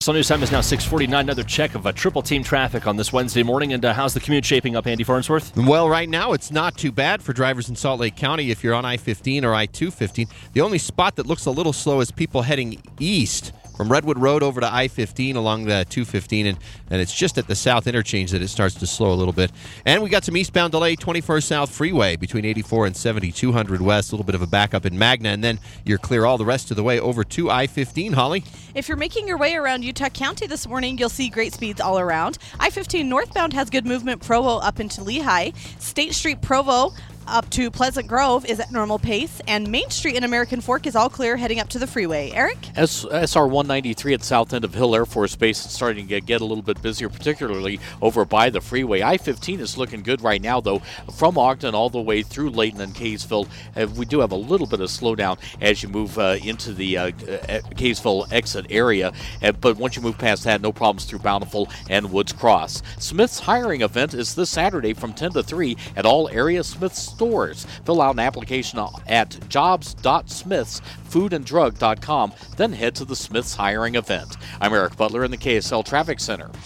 So news time is now 6:49. Another check of triple team traffic on this Wednesday morning. And how's the commute shaping up, Andy Farnsworth? Well, right now it's not too bad for drivers in Salt Lake County if you're on I-15 or I-215. The only spot that looks a little slow is people heading east from Redwood Road over to I-15 along the 215, and it's just at the south interchange that it starts to slow a little bit. And we got some eastbound delay, 21st South Freeway between 84 and 7200 West, a little bit of a backup in Magna, and then you're clear all the rest of the way over to I-15, Holly. If you're making your way around Utah County this morning, you'll see great speeds all around. I-15 northbound has good movement, Provo up into Lehigh. State Street Provo up to Pleasant Grove is at normal pace, and Main Street in American Fork is all clear heading up to the freeway. Eric? SR 193 at south end of Hill Air Force Base is starting to get a little bit busier, particularly over by the freeway. I-15 is looking good right now, though, from Ogden all the way through Layton and Kaysville. We do have a little bit of slowdown as you move into the Kaysville exit area, but once you move past that, no problems through Bountiful and Woods Cross. Smith's hiring event is this Saturday from 10 to 3 at all area Smith's stores. Fill out an application at jobs.smithsfoodanddrug.com, then head to the Smith's hiring event. I'm Eric Butler in the KSL Traffic Center.